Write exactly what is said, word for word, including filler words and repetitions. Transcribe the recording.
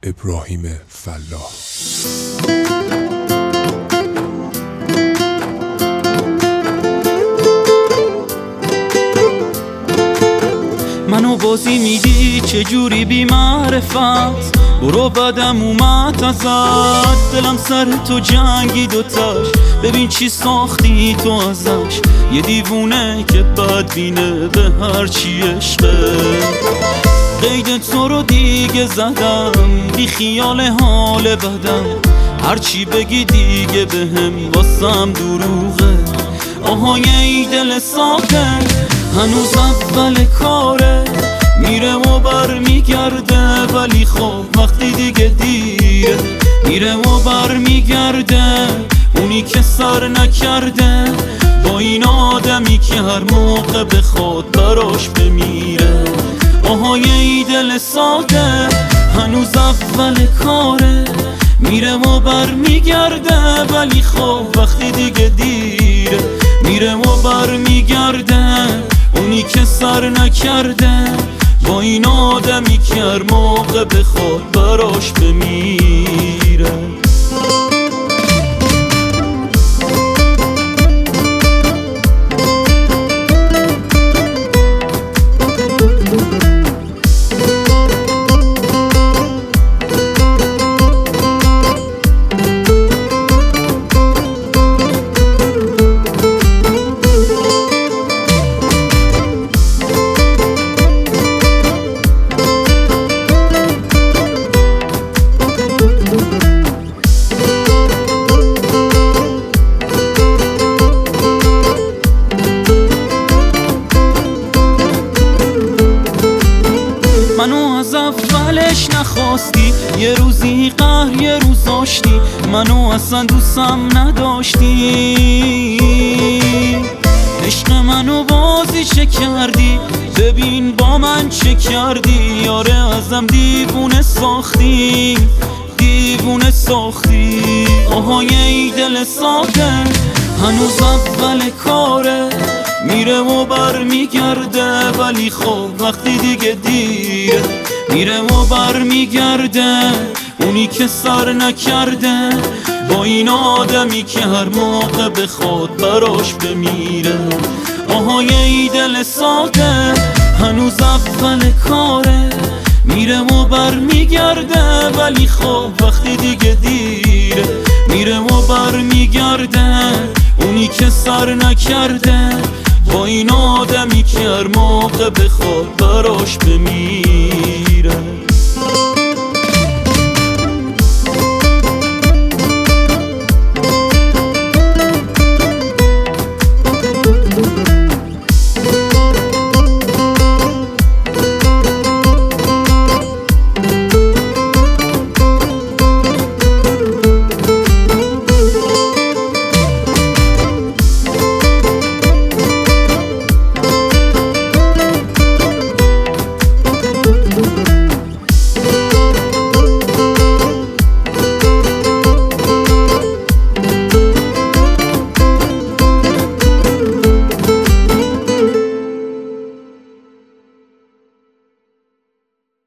ابراهیم فلاح. منو بازی میدی چجوری بی معرفت، برو بدم اومد ازت، دلم سر تو جنگی دوتاش، ببین چی ساختی تو ازش، یه دیوونه که بدبینه به هر چی عشقه. قید تو رو دیگه زدم، بی خیال حال بدم، هرچی بگی دیگه بهم واسم دروغه. آهای ای دل ساده هنوز اول کاره، میره و بر میگرده، ولی خب وقتی دیگه دیره، میره و بر میگرده اونی که سر نکرده، با این آدمی که هر موقع بخواد براش بمیره. آهای ای دل ساده هنوز اول کاره، میره و بر میگرده، ولی خب وقتی دیگه دیره، میره و بر میگرده اونی که سر نکرده، با این آدمی که هر موقع بخواد براش بمیره. منو از اولش نخواستی، یه روزی قهر یه روز آشتی، منو اصلا دوستم نداشتی، عشق منو بازی چه کردی، ببین با من چه کردی، یاره ازم دیوونه ساختی، دیوونه ساختی. آهای ای دل ساده هنوز اول کاره، میره و بر میگرده، ولی خب وقتی دیگه دیره، میره و بر میگرده اونی که سر نکرده، با این آدمی که هر موقع بخواد براش بمیره. آهای ای دل ساده هنوز اول کاره، میره و بر میگرده، ولی خب وقتی دیگه دیره، میره و بر میگرده اونی که سر نکرده، با این آدمی که هر موقع بخواد براش بمیره.